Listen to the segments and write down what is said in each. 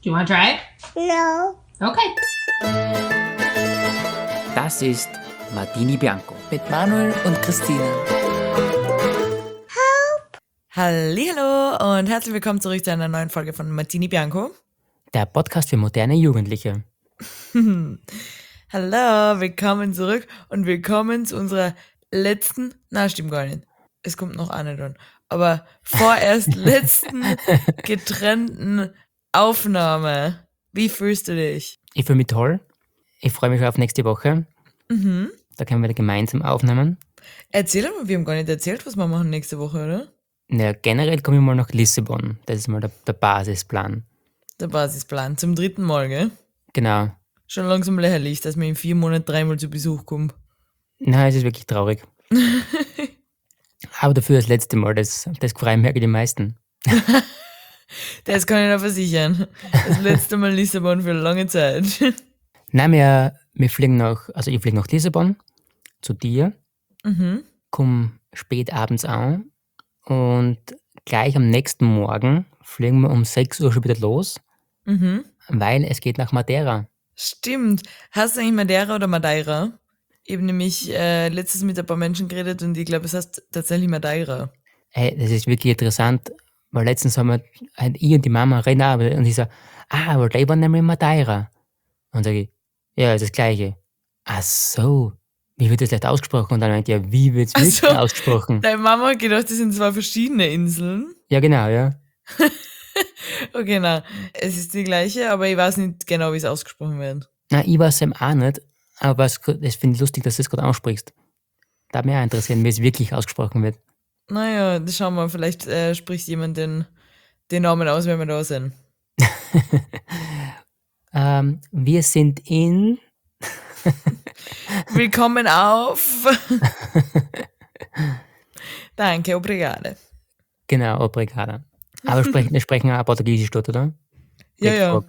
Do you want to try it? No. Okay. Das ist Martini Bianco. Mit Manuel und Christine. Hallihallo und herzlich willkommen zurück zu einer neuen Folge von Martini Bianco. Der Podcast für moderne Jugendliche. Hallo, willkommen zurück und willkommen zu unserer letzten, stimmt gar nicht, es kommt noch eine dran, aber vorerst letzten getrennten Aufnahme. Wie fühlst du dich? Ich fühle mich toll. Ich freue mich schon auf nächste Woche. Da können wir wieder gemeinsam aufnehmen. Erzähl mal, wir haben gar nicht erzählt, was wir machen nächste Woche, oder? Ja, generell komme ich mal nach Lissabon. Das ist mal der Basisplan. Der Basisplan, zum 3. Mal, gell? Genau. Schon langsam lächerlich, dass man in 4 Monaten 3-mal zu Besuch kommt. Nein, es ist wirklich traurig. Aber dafür das letzte Mal, das freuen mich die meisten. Das kann ich noch versichern. Das letzte Mal Lissabon für eine lange Zeit. Nein, wir fliegen ich fliege nach Lissabon zu dir, komme spät abends an und gleich am nächsten Morgen fliegen wir um 6 Uhr schon wieder los, weil es geht nach Madeira. Stimmt. Hast du eigentlich Madeira oder Madeira? Ich habe nämlich letztens mit ein paar Menschen geredet und ich glaube, es heißt tatsächlich Madeira. Hey, das ist wirklich interessant, weil letztens haben wir, ich und die Mama reden auch, und ich so, aber die waren nämlich in Madeira. Und sage ich, ja, ist das Gleiche. Ach so, wie wird das leicht ausgesprochen? Und dann meint ja, wie wird es wirklich so. ausgesprochen? Deine Mama hat gedacht, das sind 2 verschiedene Inseln. Ja, genau, ja. Okay, na, es ist die gleiche, aber ich weiß nicht genau, wie es ausgesprochen wird. Na, ich weiß es auch nicht, aber das finde ich lustig, dass du es gerade aussprichst. Da hat mich auch interessieren, wie es wirklich ausgesprochen wird. Naja, das schauen wir, vielleicht spricht jemand den Namen aus, wenn wir da sind. Wir sind in... Willkommen auf... Danke, obrigado. Genau, obrigado. Aber wir sprechen auch Portugiesisch dort, oder? Ja.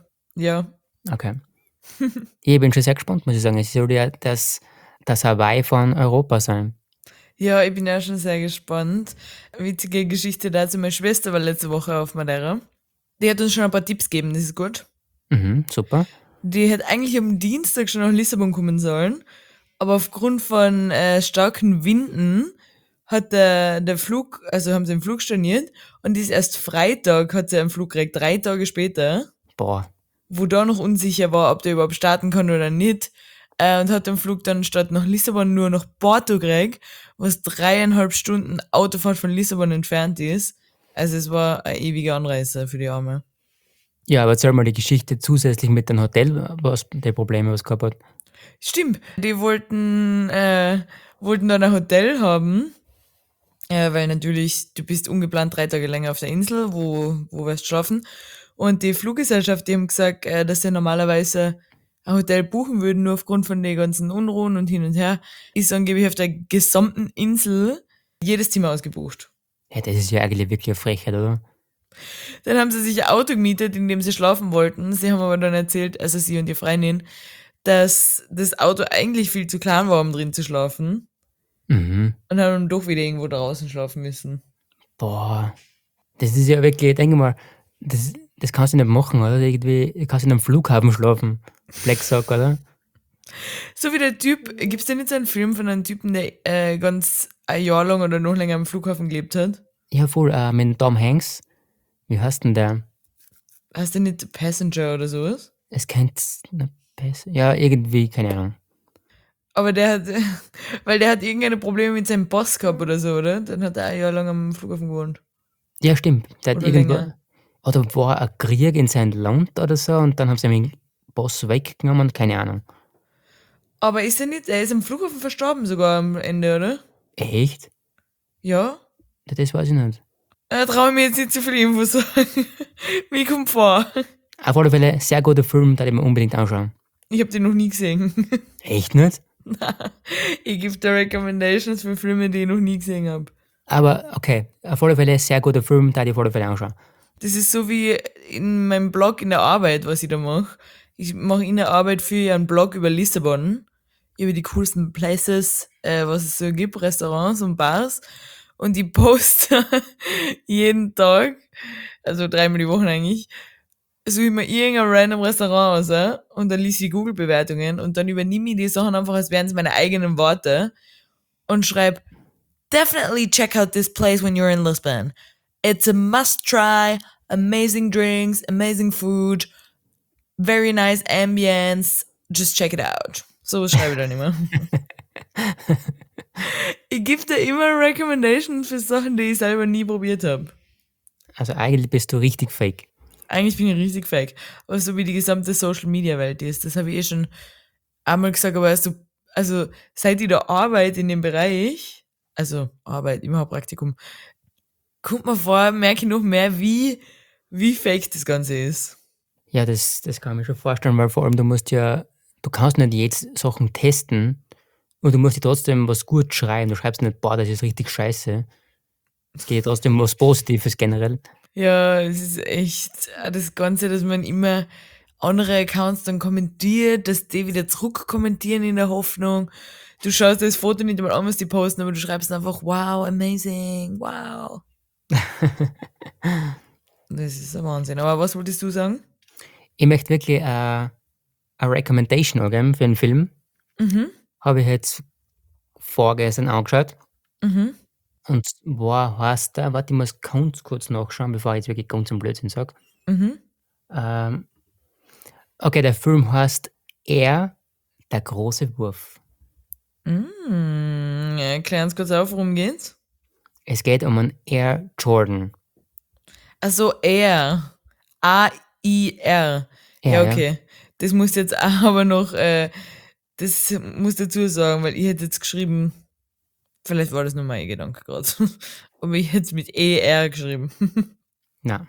Okay. Ich bin schon sehr gespannt, muss ich sagen. Es soll ja das Hawaii von Europa sein. Ja, ich bin ja schon sehr gespannt. Witzige Geschichte dazu. Meine Schwester war letzte Woche auf Madeira. Die hat uns schon ein paar Tipps gegeben, das ist gut. Super. Die hätte eigentlich am Dienstag schon nach Lissabon kommen sollen, aber aufgrund von starken Winden hat der Flug, also haben sie den Flug storniert und ist erst Freitag hat sie einen Flug gekriegt, 3 Tage später, Boah. wo da noch unsicher war, ob der überhaupt starten kann oder nicht, und hat den Flug dann statt nach Lissabon nur nach Porto gekriegt, was 3,5 Stunden Autofahrt von Lissabon entfernt ist. Also es war eine ewige Anreise für die Arme. Ja, aber erzähl mal die Geschichte zusätzlich mit dem Hotel, was die Probleme was gehabt hat. Stimmt, die wollten dann ein Hotel haben, weil natürlich, du bist ungeplant 3 Tage länger auf der Insel, wo wirst du schlafen. Und die Fluggesellschaft, die haben gesagt, dass sie normalerweise ein Hotel buchen würden, nur aufgrund von den ganzen Unruhen und hin und her, ist angeblich auf der gesamten Insel jedes Zimmer ausgebucht. Ja, das ist ja eigentlich wirklich eine Frechheit, oder? Dann haben sie sich ein Auto gemietet, in dem sie schlafen wollten. Sie haben aber dann erzählt, also sie und die Freundin, dass das Auto eigentlich viel zu klein war, um drin zu schlafen. Und haben dann doch wieder irgendwo draußen schlafen müssen. Boah. Das ist ja wirklich, ich denke mal, das kannst du nicht machen, oder? Irgendwie, du kannst in einem Flughafen schlafen. Black Sock, oder? So wie der Typ, gibt's denn jetzt einen Film von einem Typen, der ganz ein Jahr lang oder noch länger am Flughafen gelebt hat? Ja, voll, mit Tom Hanks. Wie heißt denn der? Heißt der nicht Passenger oder sowas? Es kennt besser. Ja, irgendwie, keine Ahnung. Aber weil der hat irgendeine Probleme mit seinem Boss gehabt oder so, oder? Dann hat er ein Jahr lang am Flughafen gewohnt. Ja, stimmt. Der hat Oder irgendwo. länger. Oder war ein Krieg in sein Land oder so und dann haben sie den Boss weggenommen, keine Ahnung. Aber er ist am Flughafen verstorben sogar am Ende, oder? Echt? Ja? Ja, das weiß ich nicht. Traue ich mir jetzt nicht zu viel Info sagen. Wie kommt vor? Auf alle Fälle, sehr guter Film, da ich mir unbedingt anschauen. Ich habe den noch nie gesehen. Echt nicht? Ich gebe da Recommendations für Filme, die ich noch nie gesehen habe. Aber okay, auf alle Fälle, sehr guter Film, da ich auf alle Fälle anschauen. Das ist so wie in meinem Blog in der Arbeit, was ich da mache. Ich mache in der Arbeit für einen Blog über Lissabon, über die coolsten Places, was es so gibt, Restaurants und Bars. Und ich poste jeden Tag, also 3-mal die Woche eigentlich, suche ich mir irgendein random Restaurant aus und dann lese ich Google-Bewertungen und dann übernehme ich die Sachen einfach, als wären es meine eigenen Worte und schreibe, definitely check out this place when you're in Lisbon. It's a must try, amazing drinks, amazing food, very nice ambience, just check it out. So schreibe ich dann immer. Ich gebe da immer Recommendations für Sachen, die ich selber nie probiert habe. Also eigentlich bist du richtig fake. Eigentlich bin ich richtig fake. Aber so wie die gesamte Social-Media-Welt ist, das habe ich schon einmal gesagt, aber also seit ich da arbeite in dem Bereich, also Arbeit, immer Praktikum, kommt mir vor, merke ich noch mehr, wie fake das Ganze ist. Ja, das kann ich mir schon vorstellen, weil vor allem du kannst nicht jetzt Sachen testen und du musst dir trotzdem was gut schreiben. Du schreibst nicht, boah, das ist richtig scheiße. Es geht trotzdem was Positives generell. Ja, es ist echt das Ganze, dass man immer andere Accounts dann kommentiert, dass die wieder zurück kommentieren in der Hoffnung. Du schaust das Foto nicht einmal an, was die posten, aber du schreibst einfach, wow, amazing, wow. Das ist ein Wahnsinn. Aber was wolltest du sagen? Ich möchte wirklich eine Recommendation angeben für einen Film. Habe ich jetzt vorgestern angeschaut. Und zwar heißt der, warte, ich muss ganz kurz nachschauen, bevor ich jetzt wirklich ganz einen Blödsinn sage. Okay, der Film heißt Er, der große Wurf. Erklär uns kurz auf, worum geht's? Es geht um einen Air Jordan. Also Air. A-I-R. Ja, okay. Das musst jetzt aber noch, das musst du dazu sagen, weil ich hätte jetzt geschrieben, vielleicht war das nur mein Gedanke gerade, aber ich hätte es mit E-R geschrieben. Na.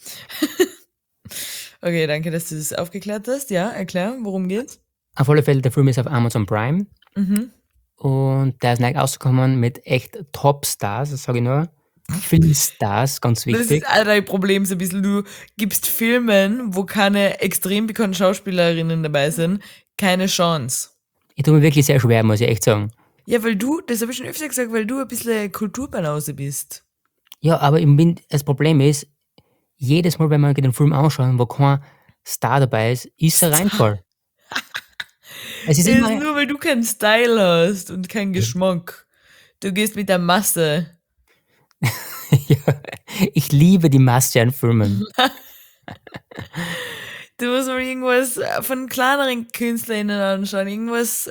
Okay, danke, dass du das aufgeklärt hast. Ja, erklär, worum geht's? Auf alle Fälle, der Film ist auf Amazon Prime. Und der ist neu rausgekommen mit echt Top-Stars, das sage ich nur. Filmstars, ganz wichtig. Das ist auch dein Problem so ein bisschen. Du gibst Filmen, wo keine extrem bekannten Schauspielerinnen dabei sind, keine Chance. Ich tue mir wirklich sehr schwer, muss ich echt sagen. Ja, weil du, das habe ich schon öfter gesagt, weil du ein bisschen Kulturbanause bist. Ja, aber das Problem ist, jedes Mal, wenn wir den Film anschauen, wo kein Star dabei ist ein Reinfall. Es ist immer nur, weil du keinen Style hast und keinen Geschmack. Du gehst mit der Masse. Ja, ich liebe die Masse an Filmen. Du musst mal irgendwas von kleineren KünstlerInnen anschauen, irgendwas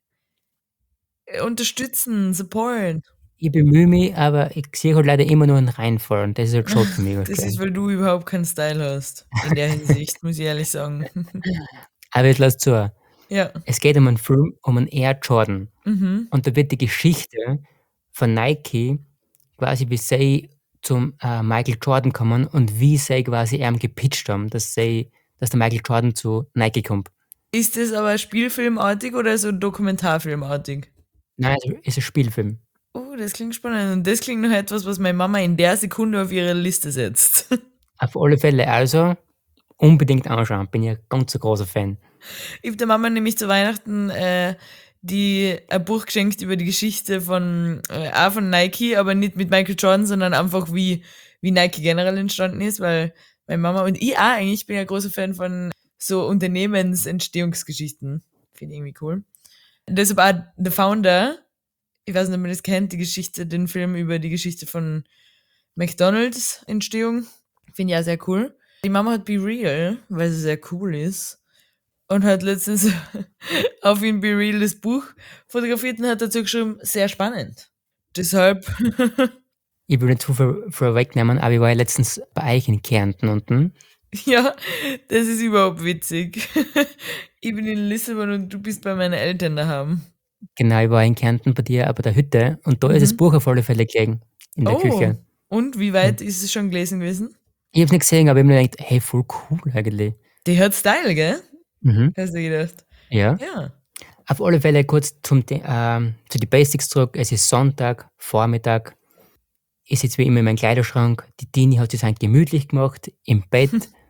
unterstützen, supporten. Ich bemühe mich, aber ich sehe halt leider immer nur einen Reinfall und das ist halt schon für mich. Das ist, weil du überhaupt keinen Style hast. In der Hinsicht, muss ich ehrlich sagen. Aber jetzt lass zu. Ja. Es geht um einen Film, um einen Air Jordan. Und da wird die Geschichte von Nike, quasi wie sie zum Michael Jordan kommen und wie sie quasi ihm gepitcht haben, dass der Michael Jordan zu Nike kommt. Ist das aber spielfilmartig oder so dokumentarfilmartig? Nein, es ist ein Spielfilm. Oh, das klingt spannend. Und das klingt noch etwas, was meine Mama in der Sekunde auf ihre Liste setzt. Auf alle Fälle, also unbedingt anschauen. Bin ja ein ganz großer Fan. Ich habe der Mama nämlich zu Weihnachten ein Buch geschenkt über die Geschichte von Nike, aber nicht mit Michael Jordan, sondern einfach wie Nike generell entstanden ist, weil meine Mama und ich auch eigentlich, bin ja großer Fan von so Unternehmensentstehungsgeschichten. Finde ich irgendwie cool. Deshalb auch The Founder, ich weiß nicht, ob man das kennt, den Film über die Geschichte von McDonalds Entstehung. Finde ich auch sehr cool. Die Mama hat Be Real, weil sie sehr cool ist. Und hat letztens auf ihn Be Real das Buch fotografiert und hat dazu geschrieben, sehr spannend. Deshalb. Ich will nicht zu viel vorwegnehmen, aber ich war ja letztens bei euch in Kärnten unten. Ja, das ist überhaupt witzig. Ich bin in Lissabon und du bist bei meinen Eltern daheim. Genau, ich war in Kärnten bei dir, bei der Hütte und da ist das Buch auf alle Fälle gelegen, in der Küche. Und wie weit ist es schon gelesen gewesen? Ich hab's nicht gesehen, aber ich hab mir gedacht, hey, voll cool eigentlich. Die hat Style, gell? Hast du gedacht? Ja. Auf alle Fälle kurz zu den Basics zurück. Es ist Sonntag, Vormittag. Ich sitze wie immer in meinem Kleiderschrank. Die Dini hat sich eigentlich gemütlich gemacht, im Bett.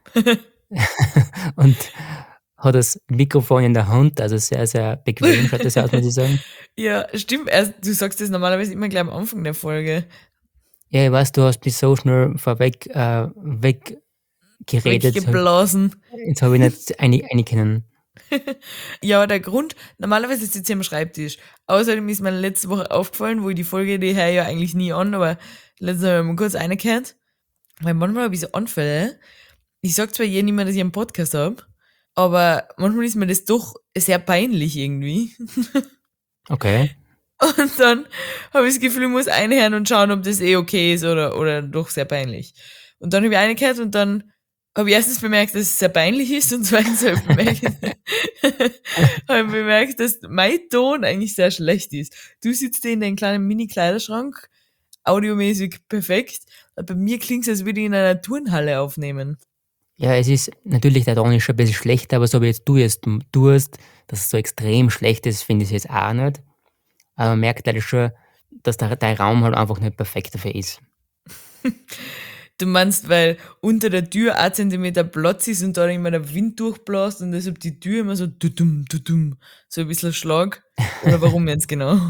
Und hat das Mikrofon in der Hand, also sehr, sehr bequem, schaut das aus, muss ich sagen. Ja, stimmt. Du sagst das normalerweise immer gleich am Anfang der Folge. Ja, ich weiß, du hast mich so schnell vorweg geredet. Weggeblasen. Jetzt habe ich nicht eine können. Ja, der Grund, normalerweise sitze ich am Schreibtisch. Außerdem ist mir letzte Woche aufgefallen, wo ich die Folge, die höre ich ja eigentlich nie an, aber letztes Mal habe ich mal kurz reingehört. Weil manchmal habe ich so Anfälle. Ich sag zwar jedem immer, dass ich einen Podcast habe, aber manchmal ist mir das doch sehr peinlich irgendwie. Okay. Und dann habe ich das Gefühl, ich muss einhören und schauen, ob das okay ist oder doch sehr peinlich. Und dann habe ich reingehört und dann habe ich erstens bemerkt, dass es sehr peinlich ist und zweitens habe ich bemerkt, dass mein Ton eigentlich sehr schlecht ist. Du sitzt in deinem kleinen Mini-Kleiderschrank, audiomäßig perfekt. Bei mir klingt es, als würde ich in einer Turnhalle aufnehmen. Ja, es ist natürlich, der Ton ist schon ein bisschen schlechter, aber so wie jetzt du es tust, dass es so extrem schlecht ist, finde ich es jetzt auch nicht. Aber man merkt halt schon, dass der Raum halt einfach nicht perfekt dafür ist. Du meinst, weil unter der Tür 1 Zentimeter Platz ist und da immer der Wind durchbläst und deshalb die Tür immer so so ein bisschen Schlag? Oder warum jetzt genau?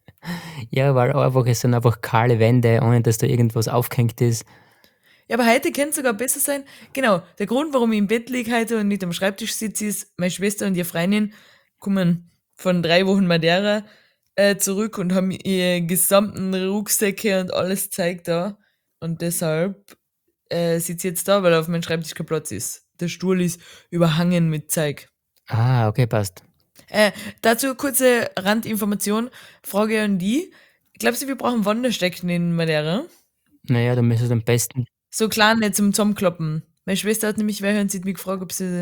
Ja, weil es sind einfach kahle Wände, ohne dass da irgendwas aufgehängt ist. Ja, aber heute könnte es sogar besser sein. Genau, der Grund, warum ich im Bett liege heute und nicht am Schreibtisch sitze, ist, meine Schwester und ihre Freundin kommen von 3 Wochen Madeira zurück und haben ihre gesamten Rucksäcke und alles Zeug da. Und deshalb sitze ich jetzt da, weil auf meinem Schreibtisch kein Platz ist. Der Stuhl ist überhangen mit Zeug. Ah, okay, passt. Dazu kurze Randinformation, Frage an die. Glaubst du, wir brauchen Wanderstecken in Madeira? Naja, dann müsstest du am besten. So kleine zum Zusammenkloppen. Meine Schwester hat nämlich welche und sie hat mich gefragt,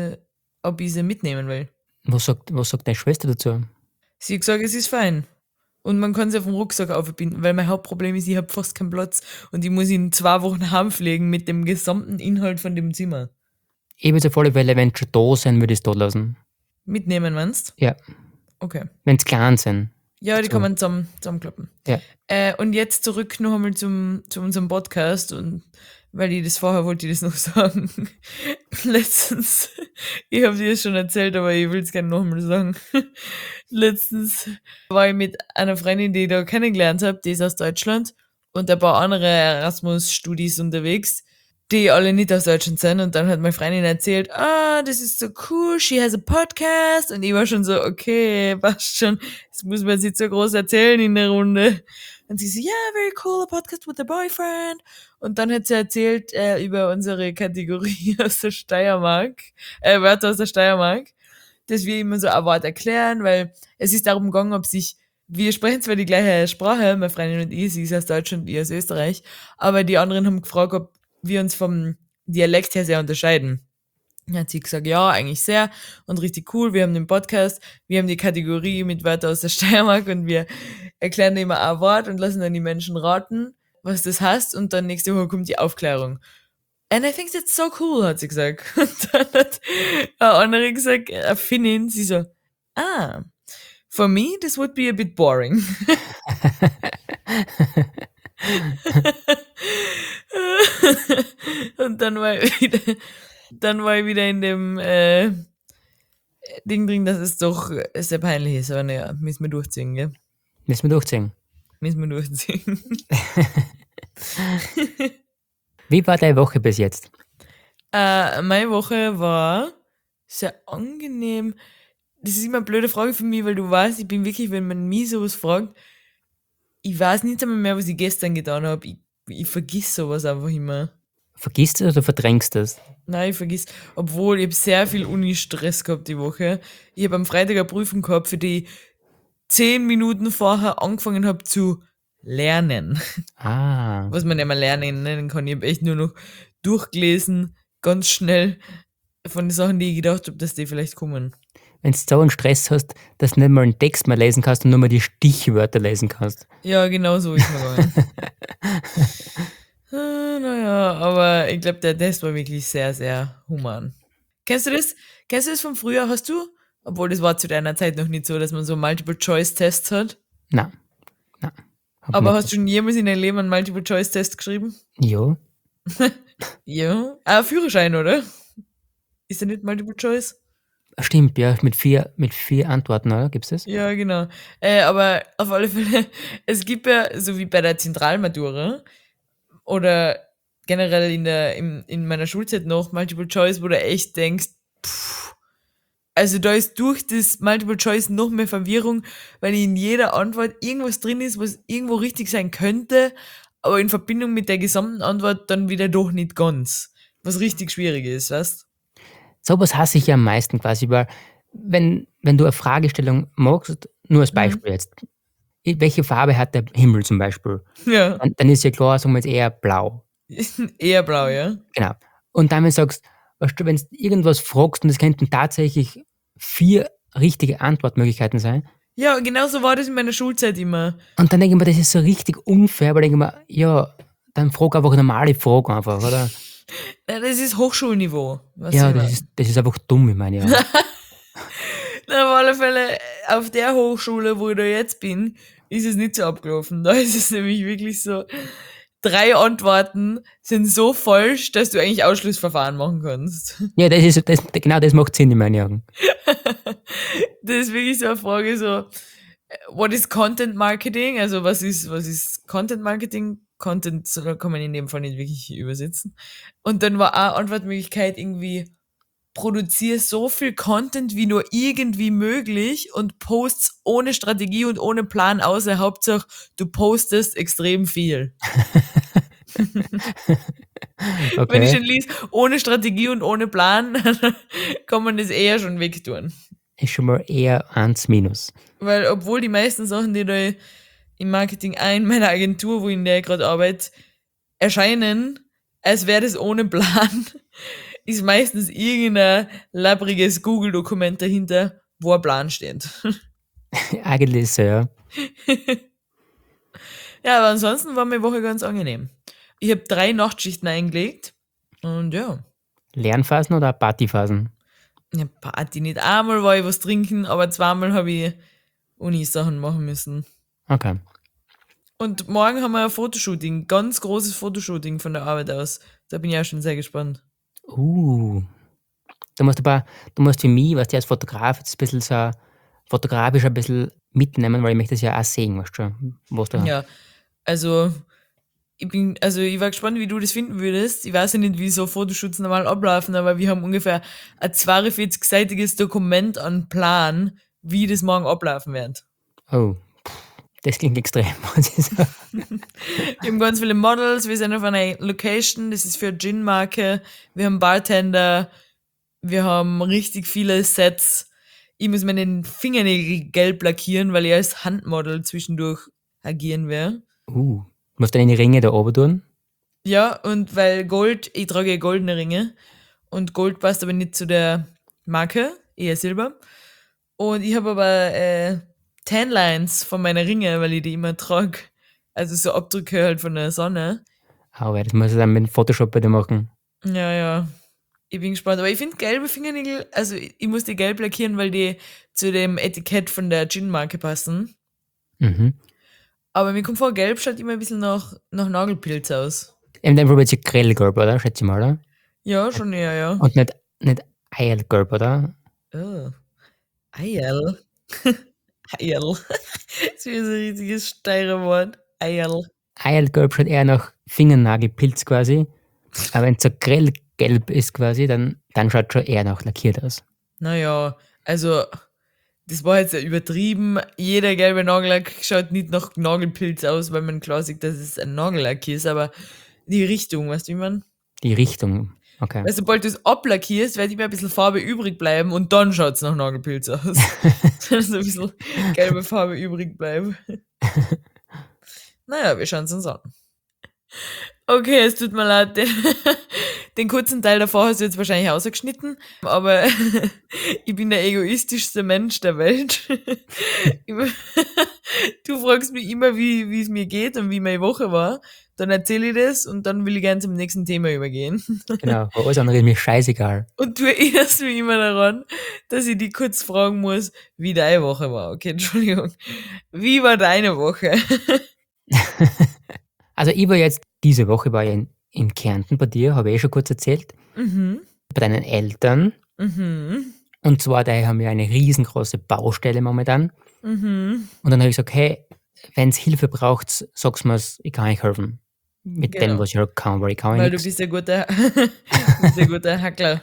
ob ich sie mitnehmen will. Was sagt deine Schwester dazu? Sie hat gesagt, es ist fein. Und man kann sie auf dem Rucksack aufbinden, weil mein Hauptproblem ist, ich habe fast keinen Platz und ich muss in 2 Wochen heimfliegen mit dem gesamten Inhalt von dem Zimmer. Ich würde auf alle Fälle, wenn sie schon da sind, würde ich es da lassen. Mitnehmen, meinst du? Ja. Okay. Wenn sie klein sind. Ja, die kann man zusammenkloppen. Ja. Und jetzt zurück noch einmal zu unserem Podcast und weil ich das vorher wollte, ich das noch sagen. Letztens, ich habe dir das schon erzählt, aber ich will es gerne noch einmal sagen. Letztens war ich mit einer Freundin, die ich da kennengelernt habe, die ist aus Deutschland und ein paar andere Erasmus-Studis unterwegs, die alle nicht aus Deutschland sind. Und dann hat meine Freundin erzählt, das ist so cool, she has a podcast. Und ich war schon so, okay, passt schon, das muss man jetzt nicht so groß erzählen in der Runde. Und sie so, yeah, very cool, a podcast with a boyfriend. Und dann hat sie erzählt über unsere Kategorie aus der Steiermark, Wörter aus der Steiermark, dass wir immer so ein Wort erklären, weil es ist darum gegangen, wir sprechen zwar die gleiche Sprache, meine Freundin und ich, sie ist aus Deutschland und ich aus Österreich, aber die anderen haben gefragt, ob wir uns vom Dialekt her sehr unterscheiden. Dann hat sie gesagt, ja, eigentlich sehr und richtig cool. Wir haben den Podcast, wir haben die Kategorie mit Wörter aus der Steiermark und wir erklären immer ein Wort und lassen dann die Menschen raten, was das heißt und dann nächste Woche kommt die Aufklärung. And I think that's so cool, hat sie gesagt. Und dann hat eine andere gesagt, eine Finnin, sie so, for me, this would be a bit boring. Und dann war ich wieder in dem Ding drin, dass es doch sehr peinlich ist. Aber naja, müssen wir durchziehen, gell? Müssen wir durchziehen. Wie war deine Woche bis jetzt? Meine Woche war sehr angenehm. Das ist immer eine blöde Frage für mich, weil du weißt, ich bin wirklich, wenn man mich sowas fragt, ich weiß nicht einmal mehr, was ich gestern getan habe. Ich vergiss sowas einfach immer. Vergisst du es oder verdrängst du es? Nein, ich vergiss. Obwohl, ich habe sehr viel Uni-Stress gehabt die Woche. Ich habe am Freitag eine Prüfung gehabt, für die 10 Minuten vorher angefangen habe zu lernen. Was man nicht mehr lernen nennen kann. Ich habe echt nur noch durchgelesen, ganz schnell, von den Sachen, die ich gedacht habe, dass die vielleicht kommen. Wenn du so einen Stress hast, dass du nicht mal einen Text mehr lesen kannst und nur mal die Stichwörter lesen kannst. Ja, genau so ist mir gegangen. Naja, aber ich glaube, der Test war wirklich sehr, sehr human. Kennst du das? Kennst du das von früher? Hast du? Obwohl, das war zu deiner Zeit noch nicht so, dass man so Multiple-Choice-Tests hat. Nein. Aber hast du schon jemals in deinem Leben einen Multiple-Choice-Test geschrieben? Ja. Ja. Führerschein, oder? Ist der nicht Multiple-Choice? Stimmt, ja, mit vier Antworten, oder? Gibt's das? Ja, genau. Aber auf alle Fälle, es gibt ja, so wie bei der Zentralmatura oder generell in meiner Schulzeit noch Multiple Choice, wo du echt denkst, also da ist durch das Multiple Choice noch mehr Verwirrung, weil in jeder Antwort irgendwas drin ist, was irgendwo richtig sein könnte, aber in Verbindung mit der gesamten Antwort dann wieder doch nicht ganz. Was richtig schwierig ist, weißt? Sowas hasse ich ja am meisten quasi, weil wenn du eine Fragestellung magst, nur als Beispiel jetzt, welche Farbe hat der Himmel zum Beispiel? Ja, Dann ist ja klar, sagen wir jetzt eher blau. eher blau, ja. Genau. Und dann, wenn du sagst, weißt du, wenn du irgendwas fragst und es könnten tatsächlich 4 richtige Antwortmöglichkeiten sein, Ja, genau so war das in meiner Schulzeit immer. und dann denke ich mir, das ist so richtig unfair, weil ich denke mir, ja, dann frag einfach eine normale Frage einfach, oder? Ja, das ist Hochschulniveau. Was Ja, ich das ist einfach dumm, ich meine, ja. Na, auf alle Fälle, auf der Hochschule, wo ich da jetzt bin, ist es nicht so abgelaufen. Da ist es nämlich wirklich so, 3 Antworten sind so falsch, dass du eigentlich Ausschlussverfahren machen kannst. Ja, genau das macht Sinn in meinen Augen. Das ist wirklich so eine Frage, so, what is Content Marketing? Also, was ist Content Marketing? Content kann man in dem Fall nicht wirklich übersetzen. Und dann war eine Antwortmöglichkeit irgendwie, produziere so viel Content wie nur irgendwie möglich und posts ohne Strategie und ohne Plan, außer Hauptsache, du postest extrem viel. Wenn ich Okay. schon liest, ohne Strategie und ohne Plan, kann man das eher schon wegtun. Ist schon mal eher 1 minus. Weil obwohl die meisten Sachen, die da im Marketing in meiner Agentur, wo in der ich gerade arbeite, erscheinen, als wäre das ohne Plan, ist meistens irgendein labbriges Google-Dokument dahinter, wo ein Plan steht. Eigentlich ist so, ja. Ja, aber ansonsten war meine Woche ganz angenehm. Ich habe 3 Nachtschichten eingelegt und ja, Lernphasen oder Partyphasen? ja, Party nicht. Einmal war ich was trinken, aber zweimal habe ich Uni-Sachen machen müssen. Okay. Und morgen haben wir ein Fotoshooting, ganz großes Fotoshooting von der Arbeit aus. Da bin ich auch schon sehr gespannt. Du musst für mich, was du als Fotograf jetzt ein bisschen so fotografisch ein bisschen mitnehmen, weil ich möchte das ja auch sehen, weißt du, was da. Ja, also ich war gespannt, wie du das finden würdest. Ich weiß ja nicht, wie so Fotoshoots normal ablaufen, aber wir haben ungefähr ein 42-seitiges Dokument an Plan, wie das morgen ablaufen wird. Oh, das klingt extrem, muss ich sagen. Wir haben ganz viele Models, wir sind auf einer Location, das ist für eine Gin-Marke, wir haben Bartender, wir haben richtig viele Sets. Ich muss meinen Fingernägel gelb lackieren, weil ich als Handmodel zwischendurch agieren werde. Musst du deine Ringe da oben tun? Ja, und weil Gold, ich trage goldene Ringe und Gold passt aber nicht zu der Marke, eher Silber. Und ich habe aber Tanlines von meinen Ringe, weil ich die immer trage. Also so Abdrücke halt von der Sonne. Aber das muss ich dann mit Photoshop bei dir machen. Ja, ja. Ich bin gespannt. Aber ich finde gelbe Fingernägel, also ich muss die gelb lackieren, weil die zu dem Etikett von der Gin-Marke passen. Mhm. Aber mir kommt vor, gelb schaut immer ein bisschen nach Nagelpilz aus. In dem Fall wird sie grellgelb, oder? Schätze ich mal, oder? Ja, schon eher, ja. Und nicht eiergelb, oder? Oh. Eierl. Eierl. Das ist wie so ein richtiges Steirer Wort. Eierl. Eiergelb schaut eher nach Fingernagelpilz quasi. Aber wenn es so grellgelb ist quasi, dann schaut schon eher nach lackiert aus. Naja, also, das war jetzt ja übertrieben. Jeder gelbe Nagellack schaut nicht nach Nagelpilz aus, weil man klar sieht, dass es ein Nagellack ist, aber die Richtung, weißt du, wie man? Die Richtung, okay. Weil sobald du es ablackierst, wird immer ein bisschen Farbe übrig bleiben und dann schaut es nach Nagelpilz aus. Dann so ein bisschen gelbe Farbe übrig bleibt. Naja, wir schauen es uns an. Okay, es tut mir leid, den kurzen Teil davor hast du jetzt wahrscheinlich ausgeschnitten, aber ich bin der egoistischste Mensch der Welt. Du fragst mich immer, wie es mir geht und wie meine Woche war. Dann erzähle ich das und dann will ich gerne zum nächsten Thema übergehen. Genau, alles andere ist mir scheißegal. Und du erinnerst mich immer daran, dass ich dich kurz fragen muss, wie deine Woche war. Okay, Entschuldigung. Wie war deine Woche? Also ich war jetzt, diese Woche war ich in Kärnten bei dir, habe ich schon kurz erzählt. Bei deinen Eltern. Und zwar, da haben wir eine riesengroße Baustelle momentan. Und dann habe ich gesagt, hey, wenn es Hilfe braucht, sag's mir's, ich kann euch helfen. mit dem, was ich halt kann, weil ich kann ja Weil du nichts. bist ein guter, bist ein guter Hackler.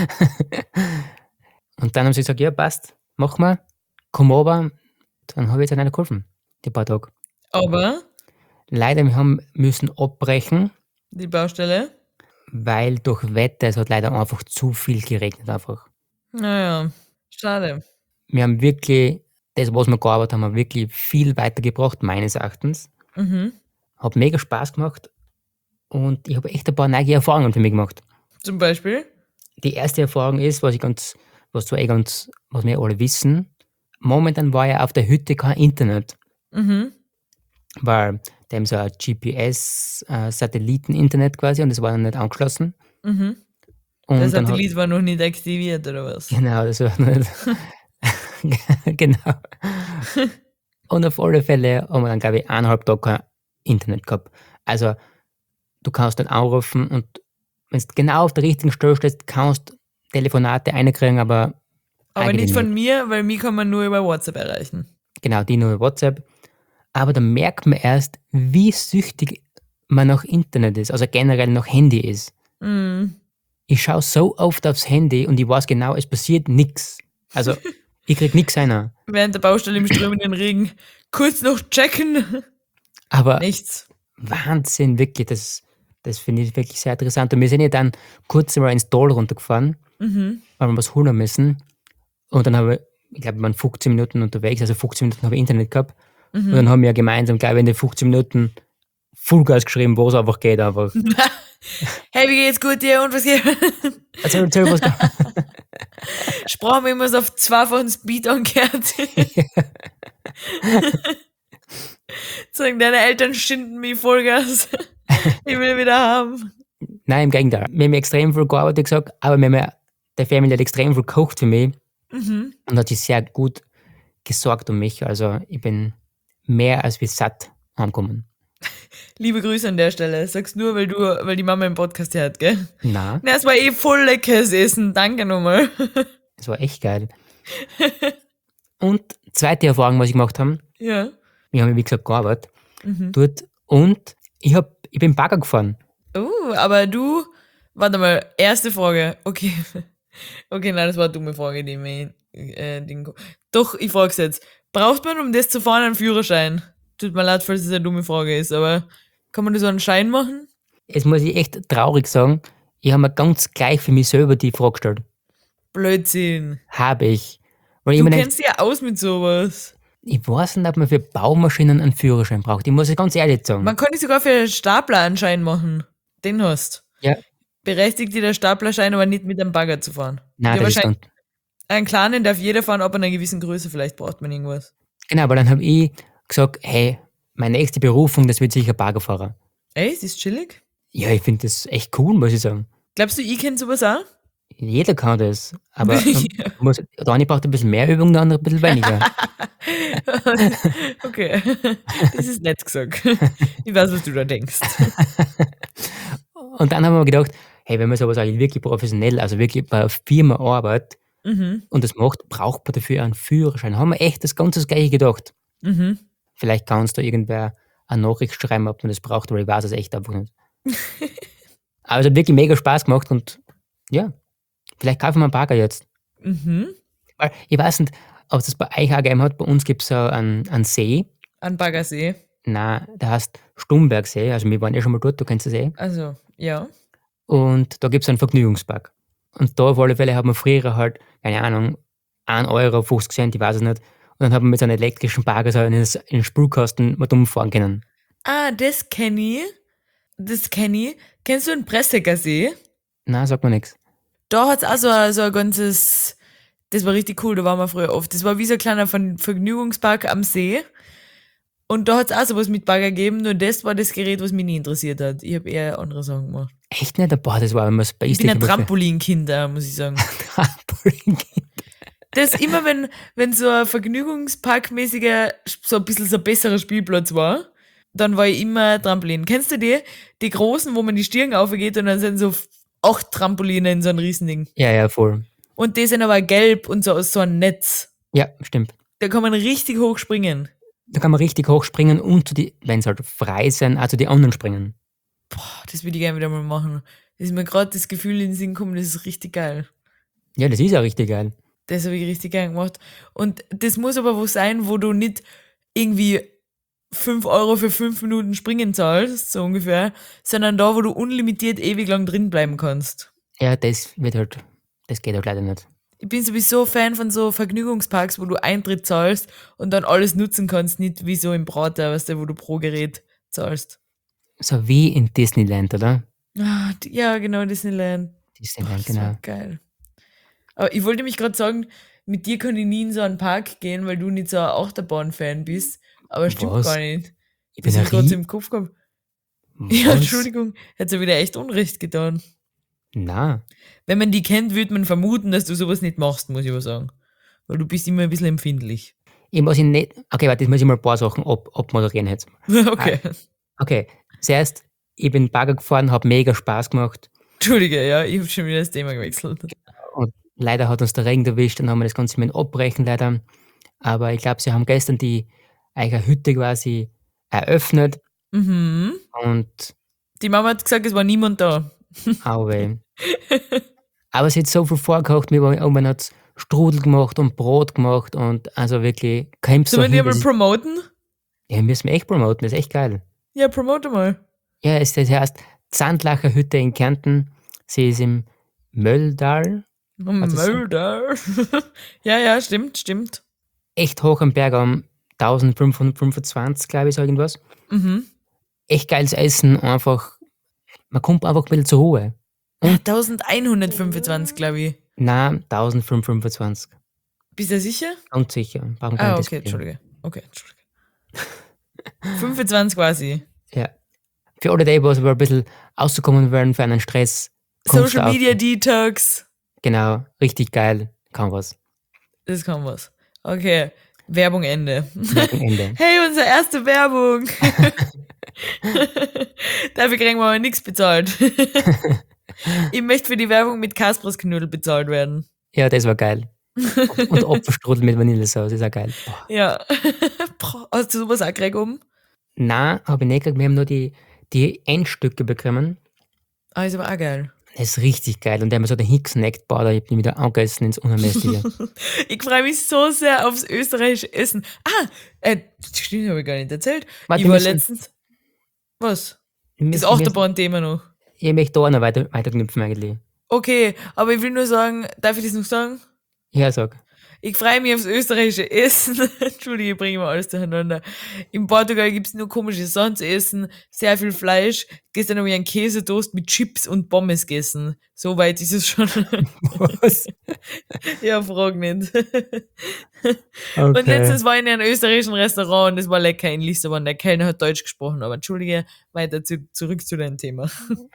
Und dann haben sie gesagt, ja, passt, mach mal, komm runter. Dann habe ich jetzt nicht geholfen, die paar Tage. Aber Leider, wir haben müssen abbrechen, die Baustelle, weil durch Wetter, es hat leider einfach zu viel geregnet einfach. naja, schade. Wir haben wirklich, das, was wir gearbeitet haben, haben wirklich viel weitergebracht, meines Erachtens. Hat mega Spaß gemacht und ich habe echt ein paar neue Erfahrungen für mich gemacht. Zum Beispiel? Die erste Erfahrung ist, was wir alle wissen, momentan war ja auf der Hütte kein Internet. Weil die haben so ein GPS-Satelliten-Internet quasi und das war dann nicht angeschlossen. Und Der dann Satellit war noch nicht aktiviert, oder was? Genau, das war nicht. Genau. Und auf alle Fälle haben wir dann, glaube ich, 1,5 Tage kein Internet gehabt. Also, du kannst dann anrufen und wenn du genau auf der richtigen Stelle stehst, kannst du Telefonate einkriegen, aber eigentlich nicht von mir, weil mich kann man nur über WhatsApp erreichen. Genau, die nur über WhatsApp. Aber da merkt man erst, wie süchtig man nach Internet ist, also generell nach Handy ist. Ich schaue so oft aufs Handy und ich weiß genau, es passiert nichts. Also, ich krieg nichts einer. Während der Baustelle im strömenden Regen kurz noch checken. Aber Nichts. Wahnsinn, wirklich, das finde ich wirklich sehr interessant. Und wir sind ja dann kurz mal ins Tal runtergefahren, weil wir was holen müssen. Und dann habe ich glaube, wir waren 15 Minuten unterwegs, also 15 Minuten habe ich Internet gehabt. Und dann haben wir gemeinsam, glaube ich, in den 15 Minuten Vollgas geschrieben, wo es einfach geht. Einfach. Hey, wie geht's gut dir und was geht? Erzähl was. Sprachen wir immer so auf zweifachen Speed angehört. Sagen, deine Eltern schinden mich Vollgas. Ich will wieder haben. Nein, im Gegenteil. Wir haben extrem viel gearbeitet, gesagt, aber der Family hat extrem viel gekocht für mich und hat sich sehr gut gesorgt um mich. Also ich bin mehr als wie satt angekommen. Liebe Grüße an der Stelle. Sag's nur, weil die Mama im Podcast hört, gell? Nein. Na, es war voll leckeres Essen. Danke nochmal. Das war echt geil. Und zweite Erfahrung, was ich gemacht habe, Ja. wir haben, wie gesagt, gearbeitet dort und ich bin Bagger gefahren. Aber du, warte mal, erste Frage. Okay, nein, das war eine dumme Frage, die mir Doch, ich frag's jetzt. Braucht man, um das zu fahren, einen Führerschein? Tut mir leid, falls es eine dumme Frage ist, aber kann man da so einen Schein machen? Jetzt muss ich echt traurig sagen, ich habe mir ganz gleich für mich selber die Frage gestellt. Blödsinn. Habe ich. Weil Du kennst dich ja aus mit sowas. Ich weiß nicht, ob man für Baumaschinen einen Führerschein braucht. Ich muss es ganz ehrlich sagen. Man kann dich sogar für Stapler einen Schein machen. Den hast. Ja. Berechtigt dir der Staplerschein aber nicht mit einem Bagger zu fahren. Nein, das ist dann. Einen kleinen darf jeder fahren, ab einer gewissen Größe, vielleicht braucht man irgendwas. Genau, aber dann habe ich gesagt, hey, meine nächste Berufung, das wird sicher Baggerfahrer. Ey, es ist chillig. Ja, ich finde das echt cool, muss ich sagen. Glaubst du, ich kenne sowas auch? Jeder kann das, aber der eine braucht ein bisschen mehr Übung, der andere ein bisschen weniger. Okay, das ist nett gesagt. Ich weiß, was du da denkst. Und dann haben wir gedacht, hey, wenn man sowas eigentlich wirklich professionell, also wirklich bei einer Firma arbeitet und das macht, braucht man dafür einen Führerschein. Haben wir echt das ganze Gleiche gedacht. Vielleicht kannst du irgendwer eine Nachricht schreiben, ob man das braucht, aber ich weiß es echt einfach nicht. Aber es hat wirklich mega Spaß gemacht und ja, vielleicht kaufen wir einen Bagger jetzt. Weil ich weiß nicht, ob es das bei euch auch gegeben hat. Bei uns gibt es so einen See. Ein Baggersee? Nein, der heißt Stumbergsee. Also wir waren ja schon mal dort, du kennst den See. Also, ja. Und da gibt es einen Vergnügungspark. Und da auf alle Fälle haben wir früher halt, keine Ahnung, 1 Euro, 50 Cent, ich weiß es nicht. Und dann haben wir mit so einem elektrischen Bagger so in den Spülkasten mal umfahren können. Ah, das kenne ich. Kennst du den Pressecker See? Nein, sagt mir nichts. Da hat es auch so ein ganzes, das war richtig cool, da waren wir früher oft. Das war wie so ein kleiner Vergnügungspark am See. Und da hat es auch sowas mit Bagger gegeben, nur das war das Gerät, was mich nie interessiert hat. Ich habe eher andere Sachen gemacht. Echt nicht? Boah, das war immer Space. Ich bin ein Trampolinkind, muss ich sagen. Trampolinkind. Das immer, wenn so ein vergnügungsparkmäßiger, so ein bisschen so ein besserer Spielplatz war, dann war ich immer Trampolin. Kennst du die? Die großen, wo man die Stirn aufgeht und dann sind so 8 Trampoline in so einem Riesending. Ja, voll. Und die sind aber gelb und so aus so einem Netz. Ja, stimmt. Da kann man richtig hoch springen. Da kann man richtig hoch springen und wenn sie halt frei sind, auch zu den anderen springen. Boah, das würde ich gerne wieder mal machen. Das ist mir gerade das Gefühl in den Sinn gekommen, das ist richtig geil. Ja, das ist ja richtig geil. Das habe ich richtig gern gemacht. Und das muss aber wo sein, wo du nicht irgendwie 5 Euro für 5 Minuten springen zahlst, so ungefähr, sondern da, wo du unlimitiert ewig lang drin bleiben kannst. Ja, das geht halt leider nicht. Ich bin sowieso Fan von so Vergnügungsparks, wo du Eintritt zahlst und dann alles nutzen kannst, nicht wie so im Prater, weißt du, wo du pro Gerät zahlst. So wie in Disneyland, oder? Ja, genau, Disneyland. Boah, Disneyland, das war genau. geil. Aber ich wollte mich gerade sagen, mit dir kann ich nie in so einen Park gehen, weil du nicht so ein Achterbahn-Fan bist. Aber stimmt gar Was? nicht. Ich bin Das ein habe ich gerade so Rie... im Kopf gehabt. Ja, Was? Entschuldigung, hätte ja wieder echt Unrecht getan. Na, Wenn man die kennt, würde man vermuten, dass du sowas nicht machst, muss ich aber sagen. Weil du bist immer ein bisschen empfindlich. ich muss ihn nicht... Okay, warte, jetzt muss ich mal ein paar Sachen abmoderieren jetzt. Ah, Okay. okay, zuerst, ich bin Bagger gefahren, habe mega Spaß gemacht Entschuldige, ja, ich habe schon wieder das Thema gewechselt. und leider hat uns der Regen erwischt, dann haben wir das Ganze mit abbrechen leider. Aber ich glaube, sie haben gestern die eigene Hütte quasi eröffnet Mhm. und Die Mama hat gesagt, es war niemand da. auwe. Aber sie hat so viel vorgekocht, man hat Strudel gemacht und Brot gemacht und also wirklich, kommt so Sollen wir die hin, mal promoten? ja, müssen wir echt promoten, das ist echt geil. Ja, promote mal. Ja, das heißt Zandlacher Hütte in Kärnten, sie ist im Mölltal, also es ist Mörder. Ja, ja, stimmt. echt hoch am Berg am 1525, glaube ich, so irgendwas. Mhm. Echt geiles Essen, einfach, man kommt einfach ein bisschen zur Ruhe. Ja, Und 1125, glaube ich. nein, 1525, Bist du sicher? ganz sicher, brauchen gar nicht Okay, diskutieren. Entschuldige. 25 quasi. Ja. Für alle die, was aber ein bisschen rauszukommen werden für einen Stress, kommst du Social auf, Media Detox. genau, richtig geil, kann was. Das kann was. Okay, Werbung Ende. Werbung Ende. Hey, unsere erste Werbung. Dafür kriegen wir aber nichts bezahlt. Ich möchte für die Werbung mit Kaspers Knödel bezahlt werden. Ja, das war geil. Und Apfelstrudel mit Vanillesauce, ist auch geil. Boah. Ja. Boah, hast du sowas auch gekriegt oben? Nein, habe ich nicht gekriegt, wir haben nur die Endstücke bekommen. Ist aber auch geil. Das ist richtig geil. Und der hat mir so den Hicksnack gebaut, da hab ich ihn wieder angegessen ins Unermessliche. Ich freue mich so sehr aufs österreichische Essen. Das stimmt, habe ich gar nicht erzählt. Warte, Ich war letztens. Was? Das Achterbahn-Thema noch. Ich möchte da auch noch weiterknüpfen eigentlich. Okay, aber ich will nur sagen, darf ich das noch sagen? Ja, sag. Ich freue mich aufs österreichische Essen. Entschuldige, ich bringe mal alles durcheinander. In Portugal gibt's nur komische Sachen zu essen, sehr viel Fleisch. Gestern habe ich einen Käsetoast mit Chips und Pommes gegessen. So weit ist es schon. Was? Ja, frag nicht. Okay. Und letztens war ich in einem österreichischen Restaurant und das war lecker in Lissabon. Der Kellner hat Deutsch gesprochen, aber entschuldige, weiter zurück zu deinem Thema.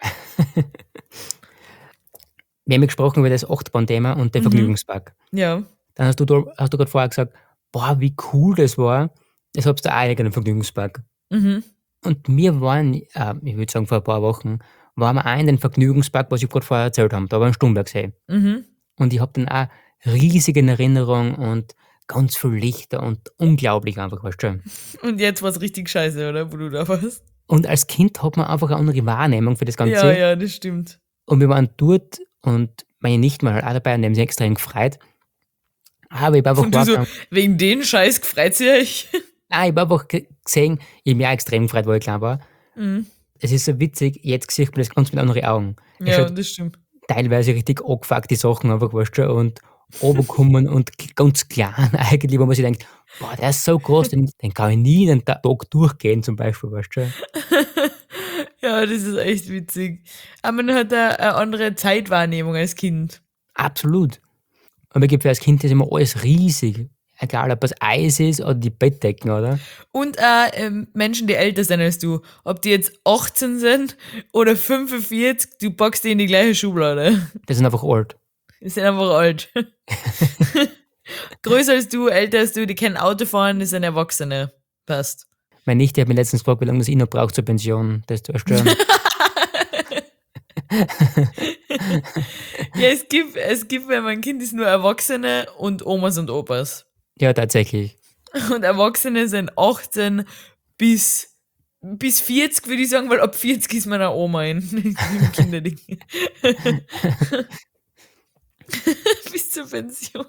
Wir haben gesprochen über das Achterbahn-Thema und den Vergnügungspark. Ja. Dann hast du gerade vorher gesagt, boah, wie cool das war. Das hab's da auch in einem Vergnügungspark. Mhm. Und wir waren, ich würde sagen vor ein paar Wochen, waren wir auch in den Vergnügungspark, was ich gerade vorher erzählt habe. Da war ein Stumbergsee. Mhm. Und ich habe dann auch riesig in Erinnerung und ganz viel Lichter und unglaublich einfach, weißt du. Und jetzt war's richtig scheiße, oder? Wo du da warst. Und als Kind hat man einfach eine andere Wahrnehmung für das Ganze. Ja, das stimmt. Und wir waren dort und meine Nichten waren halt auch dabei und die haben sich extrem gefreut. Aber ich habe einfach Und du so, wahrgenommen, wegen den Scheiß gefreut sie euch? nein, ich habe einfach gesehen, ich habe mich auch extrem gefreut, weil ich klein war. Mhm. Es ist so witzig, jetzt sehe ich mir das ganz mit anderen Augen. Es Ja, schaut das stimmt. teilweise richtig angefuckt, die Sachen einfach, weißt du, und runterkommen und ganz klein eigentlich, wo man sich denkt, boah, der ist so groß, den kann ich nie einen Tag durchgehen zum Beispiel, weißt du. Ja, das ist echt witzig. Aber man hat eine andere Zeitwahrnehmung als Kind. Absolut. Und mir gibt als Kind ist immer alles riesig. Egal, ob es Eis ist oder die Bettdecken, oder? Und auch Menschen, die älter sind als du. Ob die jetzt 18 sind oder 45, du packst die in die gleiche Schublade. Die sind einfach alt. Die sind einfach alt. Größer als du, älter als du, die können Auto fahren, die sind Erwachsene. Passt. Meine Nichte hat mir letztens gefragt, wie lange das ich noch brauche zur Pension. Das zu erstellen. Ja, es gibt, wenn mein Kind ist, nur Erwachsene und Omas und Opas. Ja, tatsächlich. Und Erwachsene sind 18 bis bis 40 würde ich sagen, weil ab 40 ist meine Oma im Kinderding. Bis zur Pension.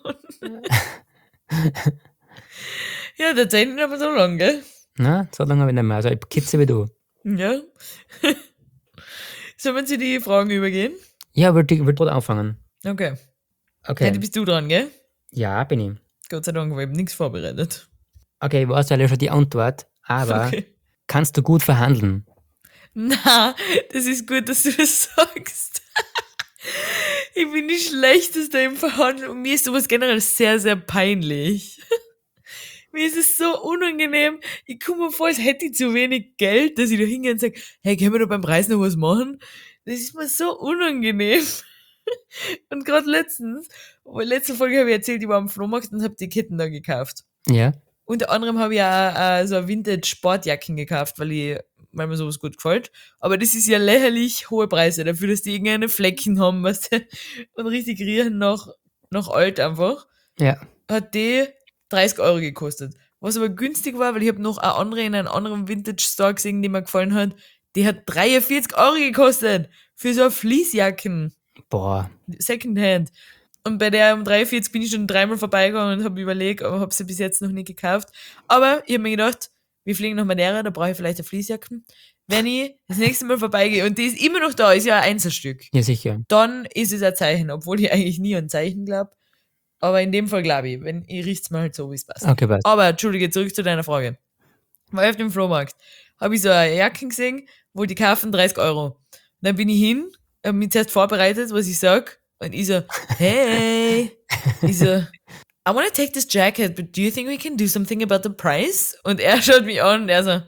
Ja, der Zeit nicht aber so lang, gell? Na, so lange habe ich nicht mehr. Also ich kitze wie du. Ja. Sollen wir zu die Fragen übergehen? Ja, wollte gerade anfangen. Okay. Okay. Heute bist du dran, gell? Ja, bin ich. Gott sei Dank, weil ich habe nichts vorbereitet. Okay, ich weiß ja schon die Antwort, aber Okay. kannst du gut verhandeln? Na, das ist gut, dass du das sagst. Ich bin die Schlechteste im Verhandeln und mir ist sowas generell sehr, sehr peinlich. Mir ist es so unangenehm. Ich komme mir vor, als hätte ich zu wenig Geld, dass ich da hingehe und sage, hey, können wir da beim Preis noch was machen? Das ist mir so unangenehm. Und gerade letzte Folge habe ich erzählt, ich war am Flohmarkt und habe die Ketten da gekauft. Ja. Unter anderem habe ich auch so eine Vintage-Sportjacken gekauft, weil mir sowas gut gefällt. Aber das ist ja lächerlich hohe Preise dafür, dass die irgendeine Flecken haben, weißt du, und richtig riechen nach alt einfach. Ja. Hat die 30 Euro gekostet. Was aber günstig war, weil ich habe noch eine andere in einem anderen Vintage-Store gesehen, die mir gefallen hat. Die hat 43 Euro gekostet. Für so eine Fleecejacken. Boah. Secondhand. Und bei der um 43 bin ich schon dreimal vorbeigegangen und habe überlegt, aber habe sie bis jetzt noch nicht gekauft. Aber ich habe mir gedacht, wir fliegen nach Madeira, da brauche ich vielleicht eine Fleecejacken. Wenn ich das nächste Mal vorbeigehe und die ist immer noch da, ist ja ein Einzelstück, Ja, sicher. dann ist es ein Zeichen, obwohl ich eigentlich nie an Zeichen glaube. Aber in dem Fall glaube ich, wenn ich riecht's mal halt so, wie es passt. Okay, passt. Aber, Entschuldige, zurück zu deiner Frage. War ich auf dem Flohmarkt, habe ich so eine Jacken gesehen, wo die kaufen 30 Euro. Dann bin ich hin, habe mich zuerst vorbereitet, was ich sag, und ich so, hey, ich so, I want to take this jacket, but do you think we can do something about the price? Und er schaut mich an und er so,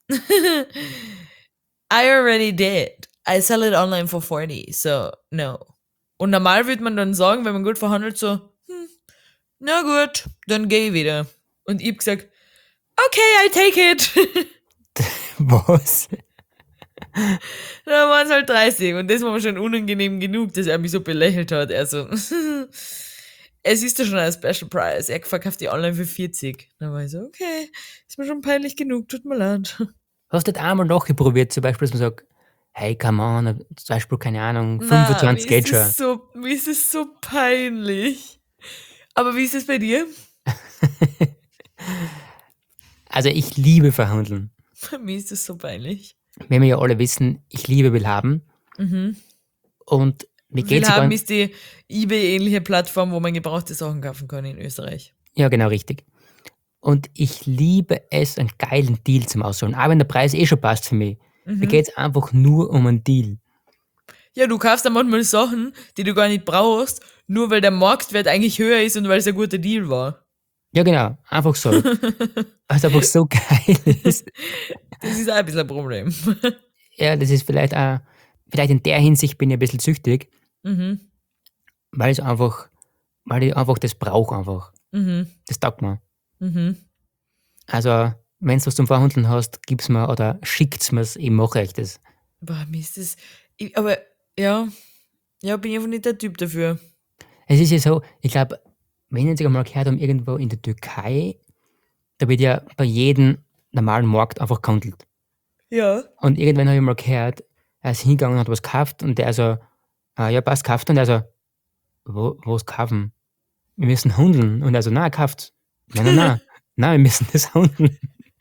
I already did. I sell it online for 40, so no. Und normal würde man dann sagen, wenn man gut verhandelt, so, na gut, dann geh ich wieder. Und ich hab gesagt, okay, I take it. Was? Dann waren es halt 30 und das war mir schon unangenehm genug, dass er mich so belächelt hat. Also, es ist ja schon ein Special Price. Er verkauft die online für 40. Dann war ich so, okay, ist mir schon peinlich genug, tut mir leid. Hast du nicht einmal nachgeprobiert, zum Beispiel, dass man sagt, hey, come on, zum Beispiel, keine Ahnung, 25 geht schon. Mir ist es so peinlich. Aber wie ist es bei dir? Also ich liebe verhandeln. Bei mir ist es so peinlich. Wenn wir ja alle wissen, ich liebe Willhaben. Und mir geht's Willhaben ist die eBay-ähnliche Plattform, wo man gebrauchte Sachen kaufen kann in Österreich. Ja, genau, richtig. Und ich liebe es, einen geilen Deal zum Ausholen. Auch wenn der Preis schon passt für mich. Mir geht's einfach nur um einen Deal. Ja, du kaufst dann manchmal Sachen, die du gar nicht brauchst, nur weil der Marktwert eigentlich höher ist und weil es ein guter Deal war. Ja, genau. Einfach so. Weil es einfach so geil ist. Das ist auch ein bisschen ein Problem. Ja, das ist vielleicht in der Hinsicht bin ich ein bisschen süchtig. Weil ich einfach das brauche einfach. Das taugt mir. Also, wenn du was zum Verhandeln hast, gib's mir oder schickt's mir's, ich mache euch das. Boah, mir ist das. Aber ja, bin ich einfach nicht der Typ dafür. Es ist ja so, ich glaube, wenn ich einmal gehört habe, irgendwo in der Türkei, da wird ja bei jedem normalen Markt einfach gehandelt. Ja. Und irgendwann habe ich mal gehört, er ist hingegangen und hat was gekauft und der so, ja, passt, kauft. Und der so, was kaufen? Wir müssen handeln. Und er so, nein, kauft. Nein, wir müssen das handeln.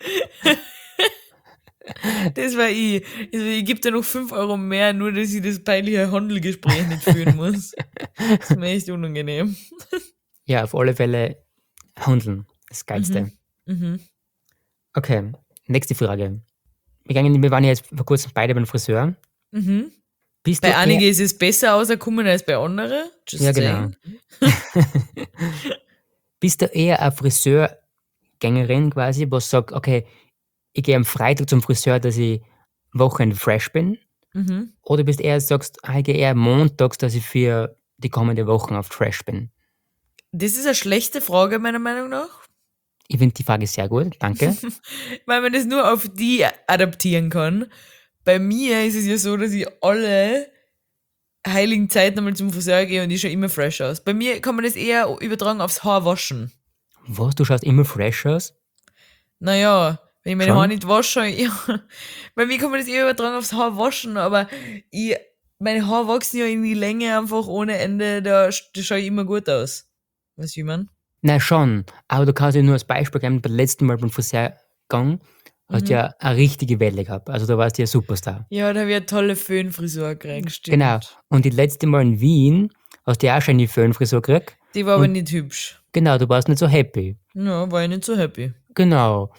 Das war ich. Also ich gebe dir noch 5 Euro mehr, nur dass ich das peinliche Handelgespräch nicht führen muss. Das ist mir echt unangenehm. Ja, auf alle Fälle handeln. Das Geilste. Okay, nächste Frage. Wir waren ja jetzt vor kurzem beide beim Friseur. Bei einigen ist es besser rausgekommen als bei anderen. Just ja, genau. Bist du eher eine Friseurgängerin quasi, was sagt, okay, ich gehe am Freitag zum Friseur, dass ich Wochenende fresh bin? Oder bist eher sagst, ich gehe eher montags, dass ich für die kommende Woche auf fresh bin? Das ist eine schlechte Frage, meiner Meinung nach. Ich finde die Frage sehr gut, danke. Weil man das nur auf die adaptieren kann. Bei mir ist es ja so, dass ich alle heiligen Zeiten einmal zum Friseur gehe und ich schaue immer fresh aus. Bei mir kann man das eher übertragen aufs Haar waschen. Was, du schaust immer fresh aus? Naja, Wenn ich meine Haare nicht wasche, ja. Bei mir kann man das eher übertragen aufs Haar waschen, aber meine Haare wachsen ja in die Länge einfach ohne Ende, da schaue ich immer gut aus. Weißt du, wie ich meine? Nein, schon. Aber du kannst ja nur als Beispiel geben, beim letzten Mal beim Friseurgang hast du ja eine richtige Welle gehabt. Also da warst du ja Superstar. Ja, da habe ich eine tolle Föhnfrisur gekriegt, stimmt. Genau. Und die letzte Mal in Wien hast du ja auch schon die Föhnfrisur gekriegt. Die war aber nicht hübsch. Genau, du warst nicht so happy. Ja, war ich nicht so happy. Genau.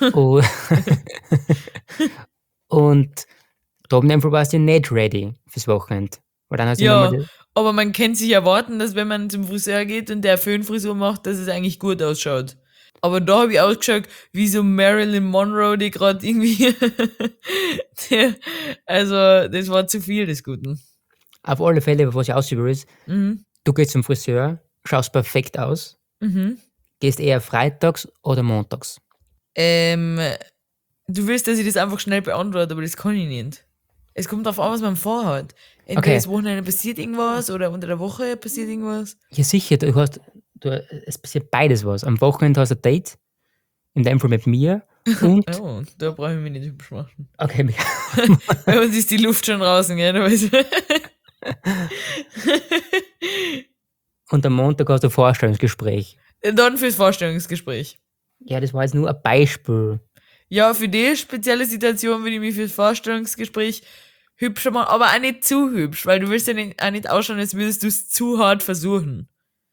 Und da oben einfach warst du nicht ready fürs Wochenende. Weil dann hast du ja, aber man kann sich erwarten, dass wenn man zum Friseur geht und der Föhnfrisur macht, dass es eigentlich gut ausschaut. Aber da habe ich ausgeschaut wie so Marilyn Monroe, die gerade irgendwie... also, das war zu viel des Guten. Auf alle Fälle, was ich ausübe ist, du gehst zum Friseur, schaust perfekt aus, gehst eher freitags oder montags? Du willst, dass ich das einfach schnell beantworte, aber das kann ich nicht. Es kommt darauf an, was man vorhat. Entweder das Wochenende passiert irgendwas oder unter der Woche passiert irgendwas. Ja, sicher, es passiert beides was. Am Wochenende hast du ein Date, in deinem Fall mit mir. Und oh, da brauche ich mich nicht hübsch machen. Okay. Bei uns ist die Luft schon draußen, gell? Und am Montag hast du ein Vorstellungsgespräch. Dann fürs Vorstellungsgespräch. Ja, das war jetzt nur ein Beispiel. Ja, für die spezielle Situation würde ich mich fürs Vorstellungsgespräch hübscher machen, aber auch nicht zu hübsch, weil du willst ja auch nicht ausschauen, als würdest du es zu hart versuchen.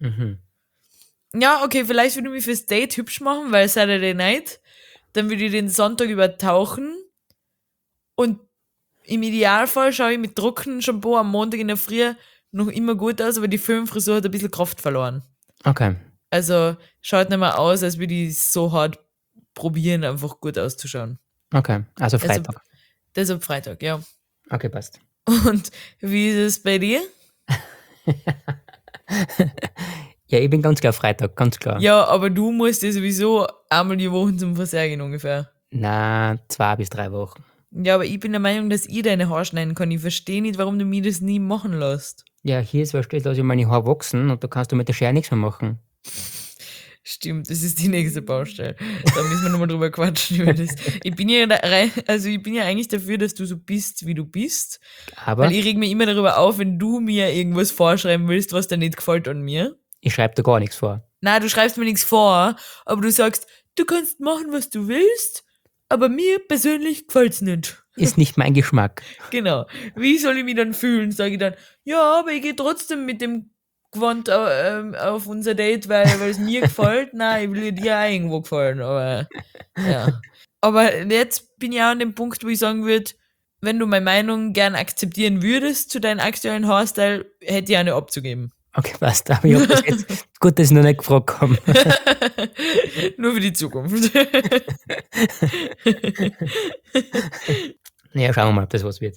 Ja, okay, vielleicht würde ich mich fürs Date hübsch machen, weil Saturday Night, dann würde ich den Sonntag übertauchen und im Idealfall schaue ich mit trockenem Shampoo am Montag in der Früh noch immer gut aus, aber die Föhnfrisur hat ein bisschen Kraft verloren. Okay. Also schaut nicht mehr aus, als würde ich so hart probieren, einfach gut auszuschauen. Okay, also Freitag. Deshalb Freitag, ja. Okay, passt. Und wie ist es bei dir? Ja, ich bin ganz klar Freitag, ganz klar. Ja, aber du musst ja sowieso einmal die Woche zum Friseur gehen ungefähr. Na, 2 bis 3 Wochen. Ja, aber ich bin der Meinung, dass ich deine Haare schneiden kann. Ich verstehe nicht, warum du mir das nie machen lässt. Ja, hier ist was, lasse ich meine Haare wachsen und da kannst du mit der Schere nichts mehr machen. Stimmt, das ist die nächste Baustelle. Da müssen wir nochmal drüber quatschen über das. Ich bin ja eigentlich dafür, dass du so bist, wie du bist. Aber weil ich reg mich immer darüber auf, wenn du mir irgendwas vorschreiben willst, was dir nicht gefällt an mir. Ich schreibe da gar nichts vor. Nein, du schreibst mir nichts vor, aber du sagst, du kannst machen, was du willst, aber mir persönlich gefällt's nicht. Ist nicht mein Geschmack. Genau. Wie soll ich mich dann fühlen? Sage ich dann, ja, aber ich gehe trotzdem mit dem Gewand auf unser Date, weil es mir gefällt. Nein, ich will dir auch irgendwo gefallen, aber ja. Aber jetzt bin ich auch an dem Punkt, wo ich sagen würde, wenn du meine Meinung gern akzeptieren würdest zu deinem aktuellen Haarstyle, hätte ich eine abzugeben. Okay, passt. Aber ich hab das jetzt, gut, dass ich noch nicht gefragt habe. Nur für die Zukunft. Ja, schauen wir mal, ob das was wird.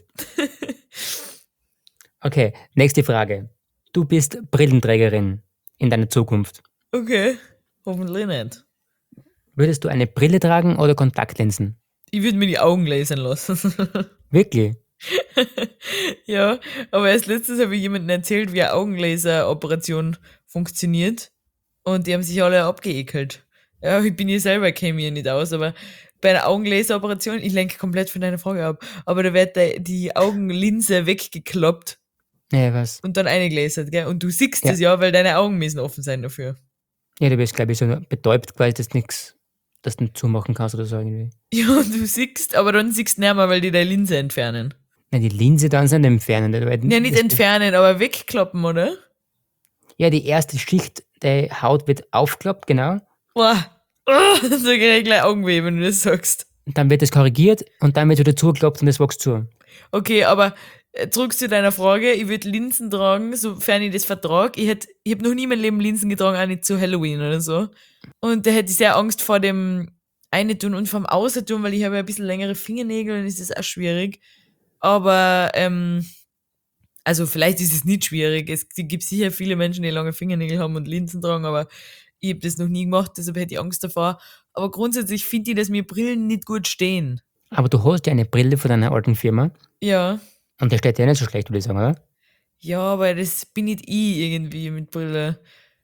Okay, nächste Frage. Du bist Brillenträgerin in deiner Zukunft. Okay, hoffentlich nicht. Würdest du eine Brille tragen oder Kontaktlinsen? Ich würde mir die Augen lasern lassen. Wirklich? Ja, aber erst letztens habe ich jemandem erzählt, wie eine Augenlaseroperation funktioniert. Und die haben sich alle abgeekelt. Ja, ich bin ja selber, käme mir nicht aus, aber bei einer Augenlaseroperation, ich lenke komplett von deiner Frage ab, aber da wird die Augenlinse weggekloppt. Ja, was? Und dann eingelasert, gell? Und du siehst es ja, weil deine Augen müssen offen sein dafür. Ja, du bist, glaube ich, so betäubt, quasi, dass du nicht zumachen kannst oder so irgendwie. Ja, du siehst, aber dann siehst du nicht mehr, weil die deine Linse entfernen. Nein, die Linse dann sind entfernen. Ja, nicht entfernen, aber wegklappen, oder? Ja, die erste Schicht der Haut wird aufgeklappt, genau. Boah, da krieg ich gleich Augenweh, wenn du das sagst. Und dann wird das korrigiert und dann wird wieder zugeklappt und das wächst zu. Okay, aber zurück zu deiner Frage. Ich würde Linsen tragen, sofern ich das vertrage. Ich habe noch nie in meinem Leben Linsen getragen, auch nicht zu Halloween oder so. Und da hätte ich sehr Angst vor dem Eine-Tun und vom Außertun, weil ich habe ja ein bisschen längere Fingernägel und ist das auch schwierig. Aber, also vielleicht ist es nicht schwierig. Es gibt sicher viele Menschen, die lange Fingernägel haben und Linsen tragen, aber ich habe das noch nie gemacht, deshalb hätte ich Angst davor. Aber grundsätzlich finde ich, dass mir Brillen nicht gut stehen. Aber du hast ja eine Brille von deiner alten Firma. Ja. Und der steht ja nicht so schlecht, würde ich sagen, oder? Ja, aber das bin nicht ich irgendwie mit Brille.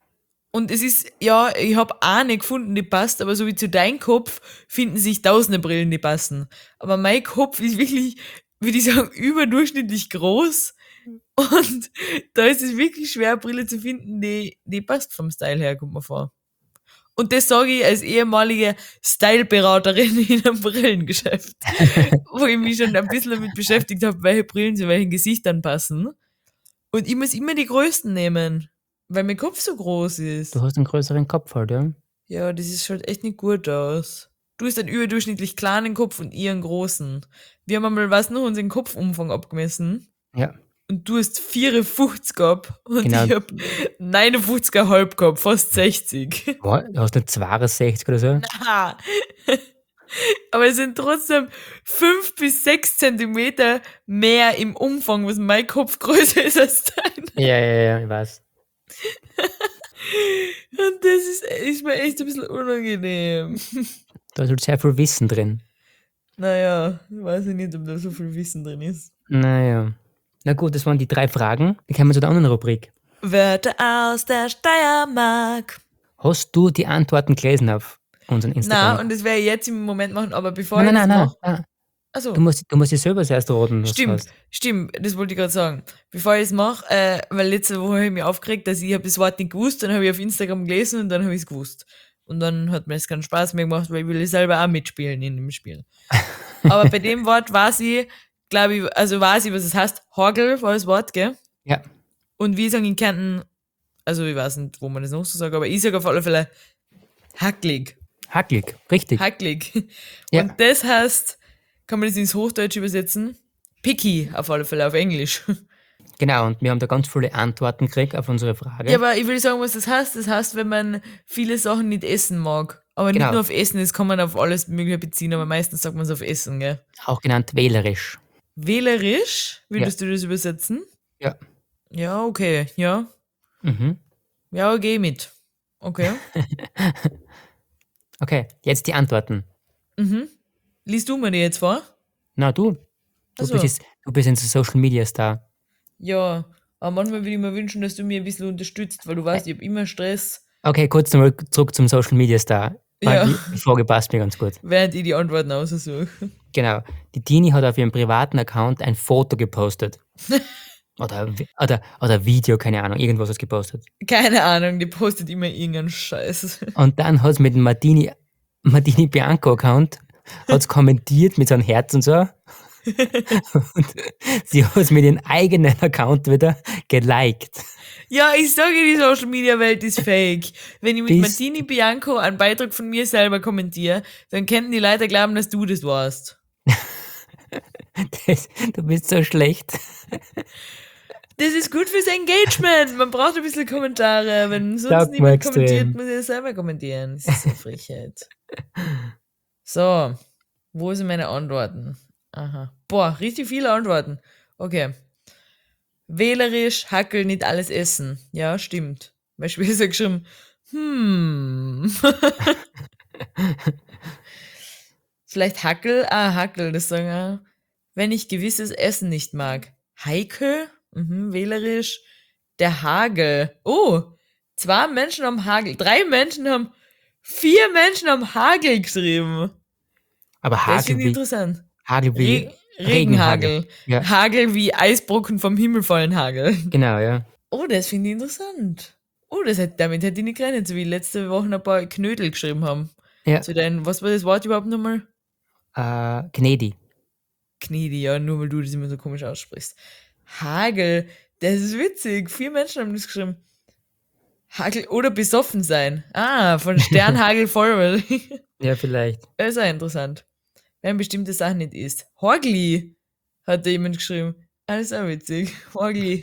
Und es ist, ja, ich habe eine gefunden, die passt, aber so wie zu deinem Kopf finden sich tausende Brillen, die passen. Aber mein Kopf ist wirklich, würde ich sagen, überdurchschnittlich groß. Und da ist es wirklich schwer, eine Brille zu finden, die passt vom Style her, kommt mir vor. Und das sage ich als ehemalige Styleberaterin in einem Brillengeschäft, wo ich mich schon ein bisschen damit beschäftigt habe, welche Brillen zu welchen Gesichtern passen. Und ich muss immer die größten nehmen, weil mein Kopf so groß Du ist. hast einen größeren Kopf halt, ja. Ja, das schaut echt nicht gut aus. Du hast einen überdurchschnittlich kleinen Kopf und ich einen großen. Wir haben einmal, was noch, unseren Kopfumfang abgemessen. Ja, Und du hast 54 gehabt und genau. ich hab 59,5 gehabt, fast 60. Du hast nicht 62 oder so? Ah. Aber es sind trotzdem 5 bis 6 Zentimeter mehr im Umfang, was mein Kopf größer ist als dein. Ja, ich weiß. Und das ist mir echt ein bisschen unangenehm. Da ist halt sehr viel Wissen drin. Naja, weiß ich nicht, ob da so viel Wissen drin ist. Naja. Na gut, das waren die 3 Fragen. Dann kommen wir zu der anderen Rubrik. Wörter aus der Steiermark. Hast du die Antworten gelesen auf unseren Instagram? Na, und das werde ich jetzt im Moment machen, aber bevor Nein, ich das mache. nein. Achso. Du musst dir selber zuerst raten, was du hast. Stimmt, das wollte ich gerade sagen. Bevor ich es mache, weil letzte Woche habe ich mich aufgeregt, dass ich das Wort nicht gewusst, dann habe ich auf Instagram gelesen und dann habe ich es gewusst. Und dann hat mir es keinen Spaß mehr gemacht, weil ich will selber auch mitspielen in dem Spiel. Aber bei dem Wort weiß ich, glaube ich, weiß ich, was es heißt. Hagel war das Wort, gell? Ja, Und wir sagen in Kärnten, also ich weiß nicht, wo man das noch so sagt, aber ich sage auf alle Fälle hacklig. hacklig, richtig. Hacklig. Ja. Und das heißt, kann man das ins Hochdeutsch übersetzen? Picky, auf alle Fälle, auf Englisch. Genau, und wir haben da ganz viele Antworten gekriegt auf unsere Frage. Ja, aber ich will sagen, was das heißt. Das heißt, wenn man viele Sachen nicht essen mag. Aber Genau. nicht nur auf Essen, das kann man auf alles Mögliche beziehen, aber meistens sagt man es auf Essen, gell? Auch genannt wählerisch. Wählerisch, würdest du das übersetzen? Ja. Ja, okay, ja. Mhm. Ja, geh mit. Okay. Okay, jetzt die Antworten. Liest du mir die jetzt vor? Na, du Ach so. bist ein Social Media Star. Ja, aber manchmal würde ich mir wünschen, dass du mir ein bisschen unterstützt, weil du weißt, ich habe immer Stress, Okay, kurz nochmal zurück zum Social Media Star. Ja. Weil die Frage passt mir ganz gut. während ich die Antworten aussuche. Genau. Die Dini hat auf ihrem privaten Account ein Foto gepostet. oder Video, keine Ahnung, irgendwas hat gepostet. Keine Ahnung, die postet immer irgendeinen Scheiß. Und dann hat es mit dem Martini Bianco Account hat's kommentiert mit so einem Herz und so. Und sie hat es mit ihrem eigenen Account wieder geliked. Ja, ich sage, die Social Media Welt ist fake. Wenn ich mit Martini Bianco einen Beitrag von mir selber kommentiere, dann könnten die Leute glauben, dass du das warst. Du bist so schlecht. Das ist gut fürs Engagement. Man braucht ein bisschen Kommentare. Wenn sonst Sagt niemand mir extrem. kommentiert, muss ich selber kommentieren. Das ist so Frechheit. So, wo sind meine Antworten? Aha. Boah, richtig viele Antworten. Okay. Wählerisch, Hackel, nicht alles essen. Ja, stimmt. Mein Schwester hat geschrieben, Vielleicht Hackel? Ah, Hackel, das sagen wir. Wenn ich gewisses Essen nicht mag. Heikel? Wählerisch. Der Hagel. Oh, 2 Menschen haben Hagel. 4 Menschen haben Hagel geschrieben. Aber Das Hagel finde ich wie, interessant. Hagel wie Regenhagel. Ja. Hagel wie Eisbrocken vom Himmel fallen Hagel. Genau, ja. Oh, das finde ich interessant. Oh, damit hätte ich nicht gerechnet, so wie letzte Woche ein paar Knödel geschrieben haben. Ja. Zu deinen, was war das Wort überhaupt nochmal? Gnedi. Knedi, ja, nur weil du das immer so komisch aussprichst. Hagel, das ist witzig. 4 Menschen haben das geschrieben. Hagel oder besoffen sein. Ah, von Sternhagel Forward. Ja, vielleicht. Das ist auch interessant. Wenn bestimmte Sachen nicht isst. Horgli, hat da jemand geschrieben. Ah, das ist auch witzig. Horgli.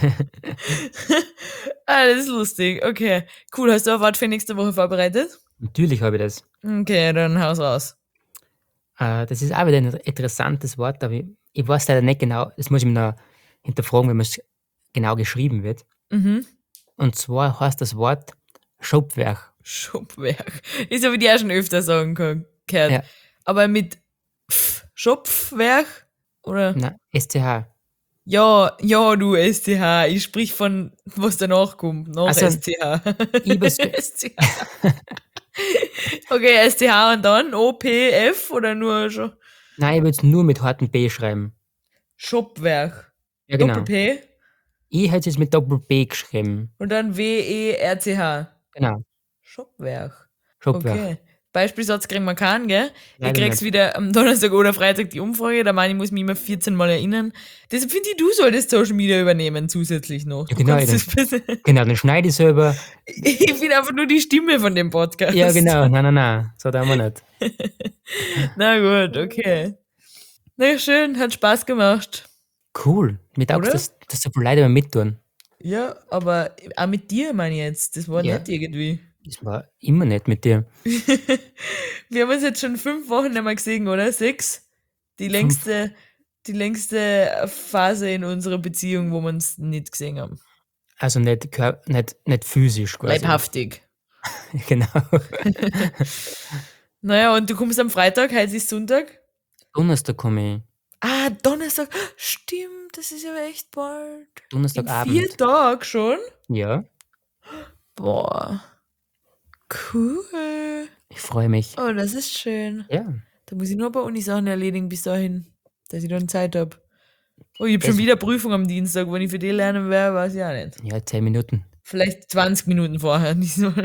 Ah, das ist lustig. Okay, cool. Hast du ein Wort für nächste Woche vorbereitet? Natürlich habe ich das. Okay, dann haus raus. Das ist auch wieder ein interessantes Wort, aber ich weiß leider nicht genau, das muss ich mir noch hinterfragen, wenn es genau geschrieben wird. Und zwar heißt das Wort Schopfwerk. Schopfwerk. Das habe ich dir auch schon öfter sagen gehört. Ja. Aber mit Schopfwerk? Oder? Nein, SCH. Ja, ja, du STH. Ich sprich von, was danach kommt. Nach Also, STH. ich übers STH. Okay, STH und dann OPF oder nur schon? Nein, ich würde es nur mit hartem B schreiben. Shopwerk. Ja, genau. Doppel-P Ich hätte es mit Doppel-B geschrieben. und dann WERCH. Genau. Shopwerk. Shopwerk. Okay. Beispielsatz kriegen wir keinen, gell? Ich Leider krieg's nicht. wieder am Donnerstag oder Freitag die Umfrage, da meine ich, muss mich immer 14 Mal erinnern. Deshalb finde ich, du solltest Social Media übernehmen zusätzlich noch. Ja, Du genau, kannst dann, das bisschen. genau, dann schneide ich selber. Ich bin einfach nur die Stimme von dem Podcast. Ja, genau. Nein. So tun wir nicht. Na gut, okay. Na schön, hat Spaß gemacht. Cool. Mir taugt Oder? dass so viele Leute immer mittun. Ja, aber auch mit dir meine ich jetzt. Das war Ja. nett irgendwie. Das war immer nett mit dir. Wir haben uns jetzt schon 5 Wochen nicht mehr gesehen, oder? 6? Die längste Phase in unserer Beziehung, wo wir uns nicht gesehen haben. Also nicht physisch quasi. Leibhaftig. Genau. Naja, und du kommst am Freitag, heute ist Sonntag. Donnerstag komme ich. Ah, Donnerstag. Stimmt, das ist ja echt bald. In Donnerstagabend. 4 Tagen schon? Ja, Boah. Cool. ich freue mich. Oh, das ist schön. Ja. Da muss ich nur ein paar Uni-Sachen erledigen bis dahin, dass ich dann Zeit habe. Oh, ich habe schon Das- wieder Prüfung am Dienstag. Wenn ich für die lernen werde, weiß ich auch nicht. Ja, 10 Minuten. Vielleicht 20 Minuten vorher, diesmal.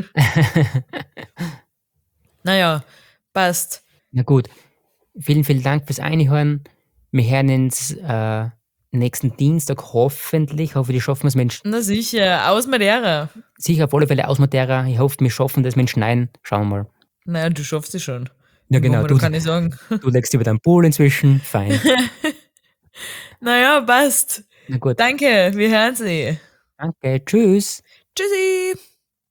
Naja, passt. Na gut. Vielen Dank fürs Einhören. Wir hören uns nächsten Dienstag hoffentlich. Ich hoffe, die schaffen es Menschen. Na sicher, aus Madeira. Sicher auf alle Fälle aus Madeira. Ich hoffe, wir schaffen das mit Schneien. Schauen wir mal. Naja, du schaffst es schon. Ja, genau. Du kann ich sagen. Du legst über deinen Pool inzwischen. Fein. Naja, passt. Na gut. Danke, wir hören sie. Danke. Tschüss. Tschüssi.